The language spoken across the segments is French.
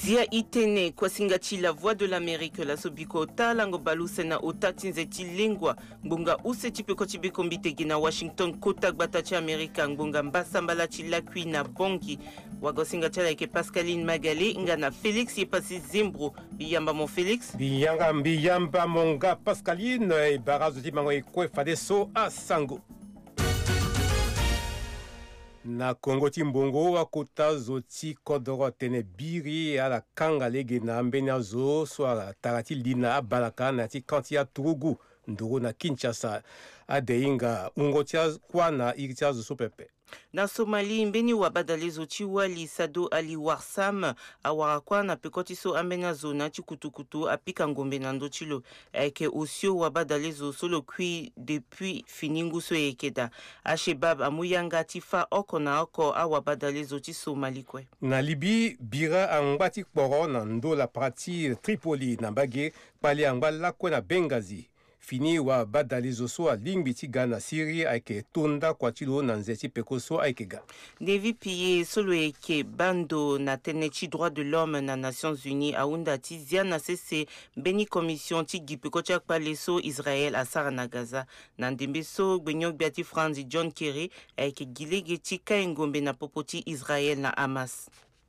Zia itene kwa singati la voix de l'Amérique la sobiko talango balusena otatinzeti lingwa ngunga use chipeko chibeko mbitegi na Washington kota gbatachi Amerika ngunga mbasambala chilakwi na bongi wagosinga chala ke Pascaline Magalé ngana Félix yepasi Zimbro biyamba mon Félix biyamba monga Pascaline e barazo di mango ekwe fadeso asango na Congo Timbongo wakota zoti kodoro tene biri ala kanga lege na ambenya zo swara tarati lina balaka na ti kantia turugu ndoro na Kinshasa adeinga ungotia kwa na iritia zo sopepe na Somali mbeni wabadalezo chiwali sado ali warsam awarakwa na pekotiso ambenya zona chikutukutu apika ngombe na ndochilo eke osio wabadalezo solo kui depuis finingu so ekeda ashebab amuyanga tifa oko na oko awabadalezo chi Somali kwe na Libi bira angbati kporo na ndo la prati Tripoli na bage pale angbala kwe na Benghazi fini wa badalizo so lingbi ti Ghana Syrie ake tonda kwa chilo na nzeti pekoso aikega. Devi piye solo eke bando na tenechi droit de l'homme na Nations Unies aunda ti zia na sese beni commission ti gipeko chak paleso Israël asara na Gaza na ndembe so gbenyok biati Franzi John Kerry eke gilege ti kaingombe na popoti Israël na Hamas.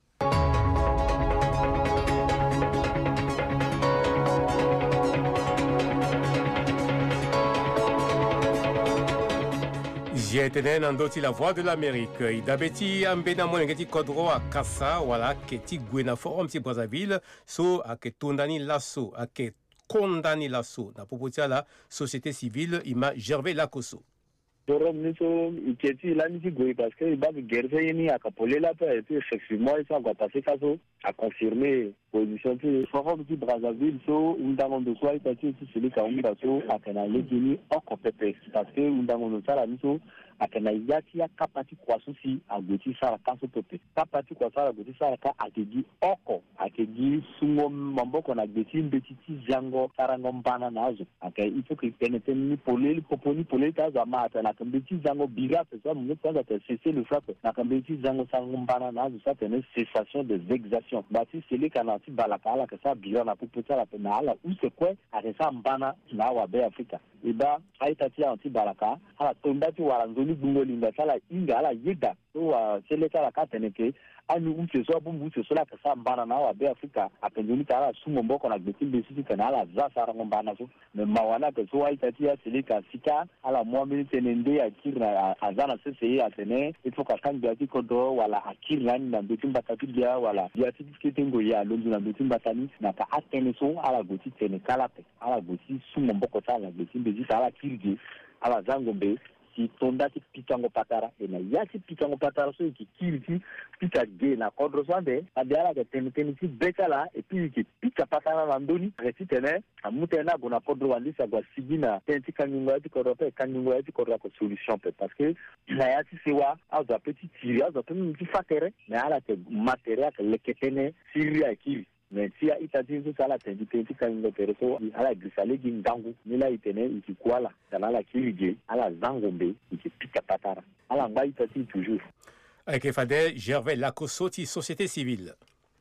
Jietene nandoti la voix de l'Amérique. Idabeti ambena monengeti kodro a Kassa wala keti gwena forum ti Brazzaville so ake tondani lasso ake kondani lasso na popotia la société civile ima Gervais Lakosso. Forum niso iketi la nisi gwe parce que ba guerre yeni akapolela pa et effectivement ça va passer kaso a confirmer position du forum du Brazzaville so undango de soi itati celui ka umba so akana legini oko pepe parce que undango no sala niso akana yati ya kapati kwa susi agoti sala kaso pepe kapati kwa sala agoti sala ka akegi oko akegi sungo mamboko na geti mbetiti jango sarango mbana nazo aka il faut que penete ni poleli poponi poleli taza mata na kambeti jango biga ça mon kwanza te cesser le frappe na kambeti jango sarango mbana nazo ça c'est une cessation des exactions bati c'est les kanati balakala que ça biga na popota la penala ou c'est quoi aresa mbana na wa be Afrika eba aitati anti balaka ala tombati waranzoni bungolinga sala inga ala yeda so seleka la kateneke ani umse so bumbu se so la kasa mbana na wa be Afrika apenjoni kala sumo mboko na gbeti besisi kana ala za sara ngombana so me mawana ke so aitati ya seleka sika ala muamini tenende akira azana sese atene ifo kakangi ati kodo wala akira ni na gbeti mbatati dia wala dia tiketengo ya lonzo na gbeti mbatani na ka atene so ala goti tene kala pe ala goti sumo mboko sala gbeti bezi sala kirje ala zangombe si tondati pitango patara ena yati pitango patara so ki kilti pita ge na kodro swande adiara ke teneteni si bekala et puis ki pita patara na ndoni reti tene amutena bona kodro wandisa kwa sigina tenti kanyunga yati korope kanyunga yati korra ko solution pe parce que na yati sewa au da petit tiri au da petit fatere mais ala ke matériel ke leketene siria kiri mais si a itatizo sala tendi kanyunga pereso ala grisale gingangu nila itene ikikwala sala kirige ala zangombe ikipika patara ala ngba itati toujours avec Fadel Gervais Lakosso ti société civile.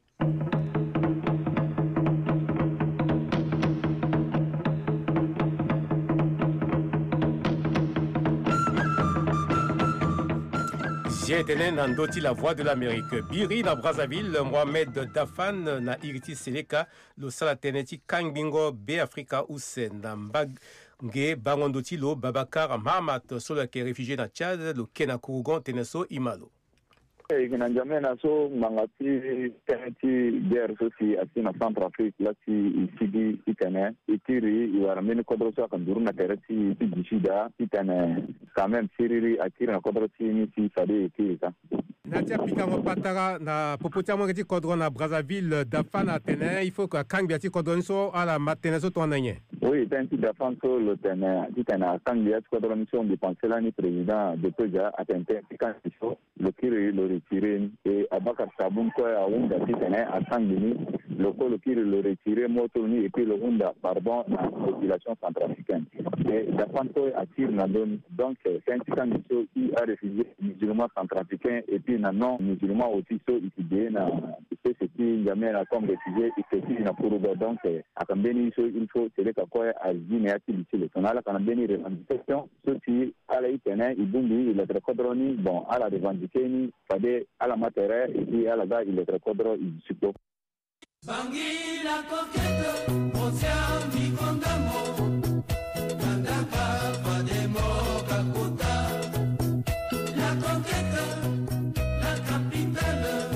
Jietene nandoti la voix de l'Amérique. Biri na Brazzaville, Mohamed Dafan na Iriti Seleka, lo salateneti Kangbingo be Afrika Usen na Mbage Bangondoti lo Babakar Mahamat solo ke réfugié na Tchad, lo Kena Kourougon Teneso Imalo. Inanjamena so mangati teneti guerre sosi atina Centrafrique lati isidi itene itiri iwarameni kodroso akanduru na tereti tijishida itene quand même siriri akira na kodrosi nisi fade ikirika Natia pitango patara na popotia mwangeti kodro na Brazzaville dafana tene il faut que kangi ati kodronso ala mateneso tonanye. Oui, tenti dafanso le tene ditena kangi ati kodronso on dépensé l'année président de Toja atente kangiso le kiri le retiré et Abakar Saboum quoi à Honda qui tenait à Sangini le kiri le retiré Motoni et puis le Honda pardon la population centrafricaine et la Fanto attire donc c'est un petit qui a réfugié musulmans centrafricains et puis non musulmans aussi ceux étudiés na c'est ce qui jamais la comme réfugié et qui na pour donc à Kambeni il faut c'est que quoi à Guinée à Tilly on a la Kambeni revendication ceux qui à la Itene Ibumbi il est recordé bon à la revendiquer ni fade à la matière et puis à la gare il est recordé il suppose Bangi la coquette, on s'est mis condamné. Kandaka, Fademo, Kakuta. La coquette, la capitale.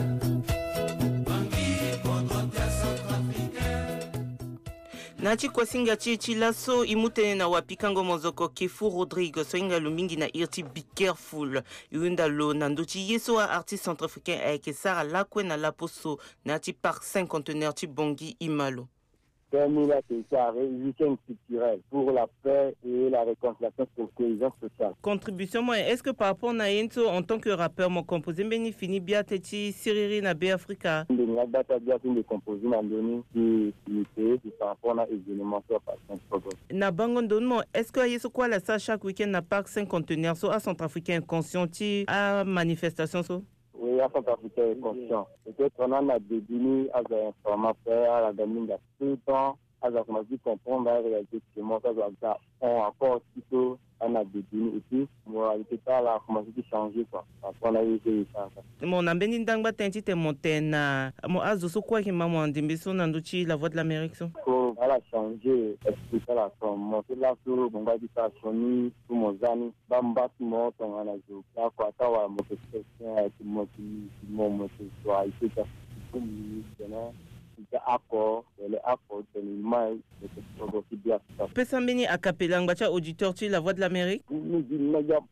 Bangi contre tes centrafricains. Nachi kwa singa chichi laso imute na wapikango mozoko Kefu Rodrigue so inga lumingi na irti be careful yunda lo nandochi yeso a artiste centrafricain avec Sara Lakwe na Laposo nati parc 5 conteneurs ti Bongi Imalo. Permis la résistance culturelle pour la paix et la réconciliation pour la cohésion sociale. Contribution moi est-ce que par rapport na yento en tant que rappeur mon composé beni fini bien teti Siriri na Be Africa. La data bien de composé na doni qui par rapport à événement sur par exemple. Na bango donmo est-ce que yeso quoi la ça chaque week-end na parc 5 conteneurs so à centrafricain conscienti à manifestation so. Oui, à Centrafricain est conscient. Peut-être qu'on a des débuts à l'informateur, à la gamine, tout le temps, à la commencé à comprendre la réalité que moi, ça doit être encore plutôt on a des débuts et puis, moralité, là, commencé à changer, quoi. Après, on a eu des échanges. Mon ambeni ndangba tenti te montena. Mo azo so quoi qui m'a mandé mais nandochi la voix de l'Amérique so. Elle a changé, elle a monté là sur le bon gars qui a changé, tout mon zani, bamba tout mon temps à la joue. Là, quoi, ça va monter question, tout mon monter soit, il fait ça, tout le monde, il accord, le accord, c'est le mail, c'est aussi bien. Pesambeni a capella ngbacha auditeur tu la voix de l'Amérique. Nous disons, il y a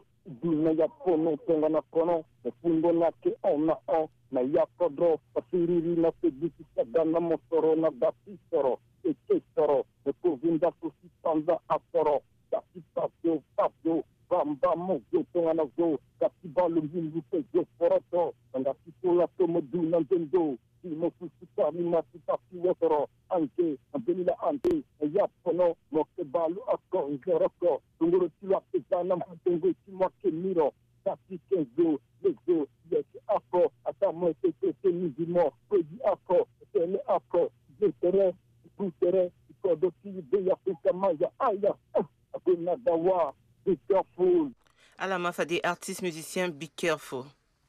Dunia pono tonga na kono na fungo na ke ona o na ya kodro pasiriri na pedisi sagana motoro na basi soro e ke soro e kovinda kusi panda asoro kasi papio bamba mo yo tonga na go kasi balu hindu te yo foroto nga sikola to modu na ndendo si mo fusuta ni na sitaki wotoro anke ambelila ante ya pono mo ke balu akko ngoroko tunguru tila pezana mpungo timwa ke miro kasi kenzo lezo yes akko atamo te mizimo koji akko tele akko jetere butere kodo ti be ya maya aya abuna dawa be careful. À la mafa des artistes musiciens Be Careful.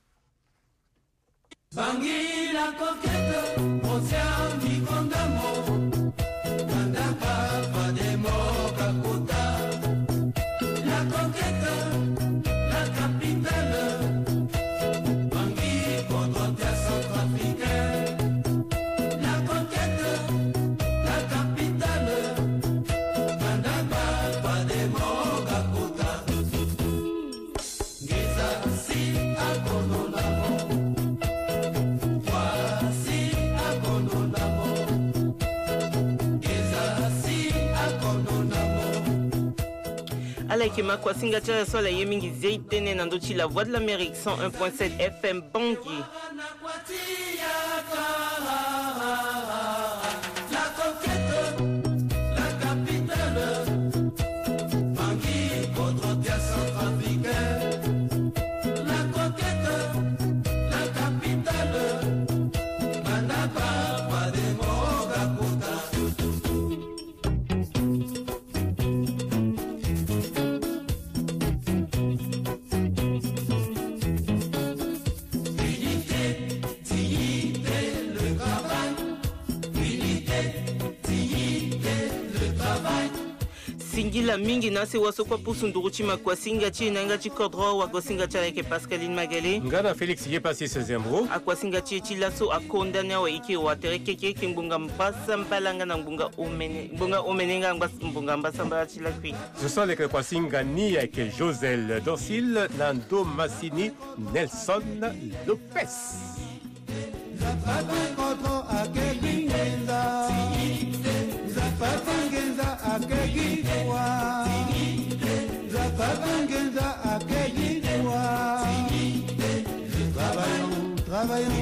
Bangi la coquette, on s'est mis condamné. Kandaka, Fademo, Kakuta. La coquette, la capitale. Bangi contre tes centrafricains. La coquette, la capitale. Kandaka, Fademo, Kakuta. Giza, si, akononamo. Alaikema kwa singacha sola yemingi zeitene nandochi la voix de l'Amérique 101.7 FM Bongi. Singila mingi nase waso kwa pusu nduruchima kwa singa chi nanga chi kodro wa kwa singa cha yake Pascaline Magalé. Ngana Félix yé passé 16e ro. Akwa singa chi chi laso akondana wa iki wa tereke keke mbunga mbasa mbalanga na mbunga omenenga mbunga mbasa mbala chi lakwi. Ce sont les kwa singa ni avec Josel Docile, Nando Massini, Nelson Lopez. Zapatangenza akejitwa travaillant